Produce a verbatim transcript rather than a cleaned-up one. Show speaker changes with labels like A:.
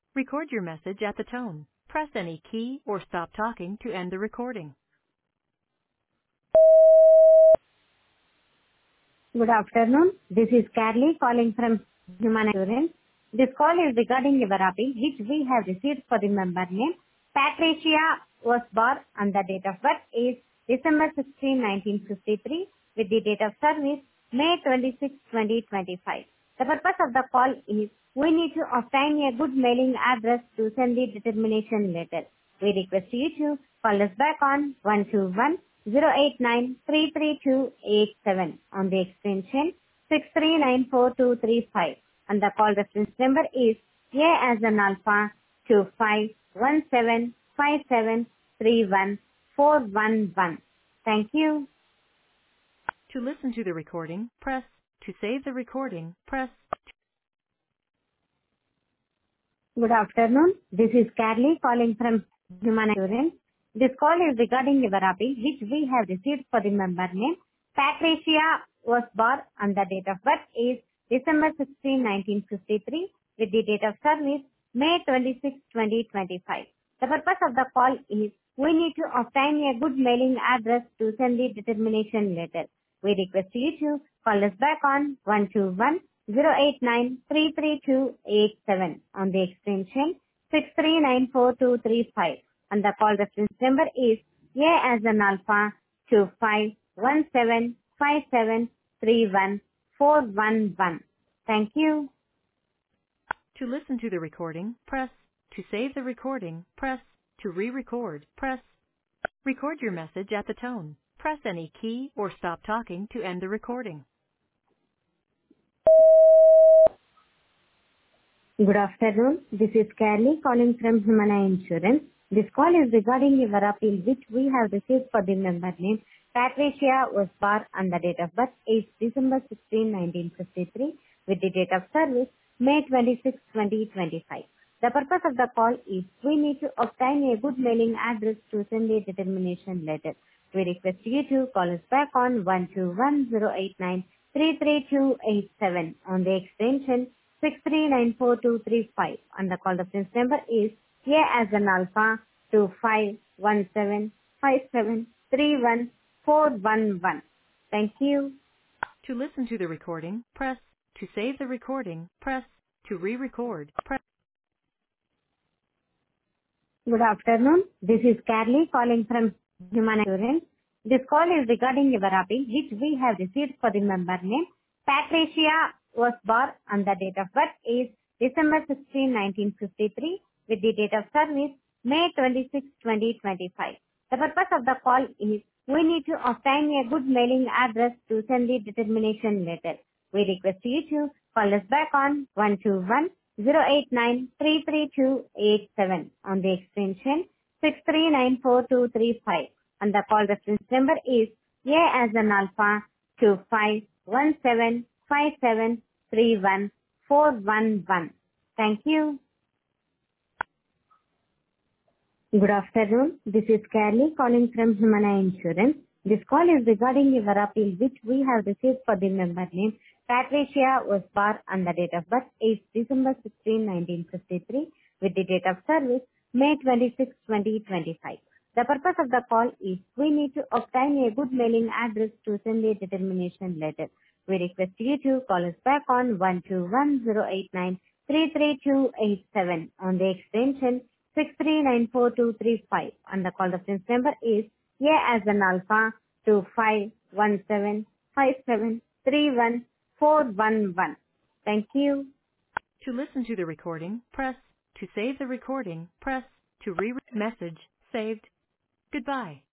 A: Record your message at the tone. Press any key or stop talking to end the recording.
B: Good afternoon. This is Carly calling from Human Insurance. This call is regarding your appeal, which we have received for the member name. Patricia was born and the date of birth is December sixteenth, nineteen fifty-three, with the date of service May twenty-sixth, twenty twenty-five. The purpose of the call is we need to obtain a good mailing address to send the determination letter. We request you to call us back on one two one zero eight nine three three two eight seven on the extension six three nine four two three five, and the call reference number is A as an alpha two five one seven five seven three one four one one. Thank you.
A: To listen to the recording, press. To save the recording, press.
B: Good afternoon. This is Carly calling from Human Insurance. This call is regarding your appeal, which we have received for the member name. Patricia was born and the date of birth is December sixteenth, nineteen fifty-three, with the date of service May twenty-sixth, twenty twenty-five. The purpose of the call is we need to obtain a good mailing address to send the determination letter. We request you to call us back on one two one zero eight nine three three two eight seven on the extension six three nine four two three five, and the call reference number is A as an alpha two five one seven five seven three one four one one. Thank you.
A: To listen to the recording, press. To save the recording, press. To re-record, press. Record your message at the tone. Press any key or stop talking to end the recording.
B: Good afternoon. This is Carly calling from Humana Insurance. This call is regarding your appeal, which we have received for the member name. Patricia was born and the date of birth is December sixteenth, nineteen fifty-three, with the date of service May twenty-sixth, twenty twenty-five. The purpose of the call is we need to obtain a good mailing address to send a determination letter. We request you to call us back on one two one zero eight nine three three two eight seven on the extension six three nine four two three five, and the call reference number is A as an alpha two five one seven five seven three one four one one. Thank you.
A: To listen to the recording, press. To save the recording, press. To re-record, press.
B: Good afternoon. This is Carly calling from Human Insurance. This call is regarding your appeal, which we have received for the member name. Patricia was born and the date of birth is December sixteenth, nineteen fifty-three, with the date of service May twenty-sixth, twenty twenty-five. The purpose of the call is we need to obtain a good mailing address to send the determination letter. We request you to call us back on one two one zero eight nine three three two eight seven on the extension six three nine four two three five, and the call reference number is A as an alpha two five one seven five seven three one four one one. Thank you. Good afternoon. This is Carly calling from Humana Insurance. This call is regarding your appeal, which we have received for the member name. Patricia was born and the date of birth is December sixteenth, nineteen fifty-three, with the date of service May twenty-sixth, twenty twenty-five. The purpose of the call is we need to obtain a good mailing address to send a determination letter. We request you to call us back on one two one zero eight nine three three two eight seven on the extension six three nine four two three five, and the call reference number is A as an alpha two five one seven five seven three one four one one. Thank you.
A: To listen to the recording, press. To save the recording, press. To re- message saved. Goodbye.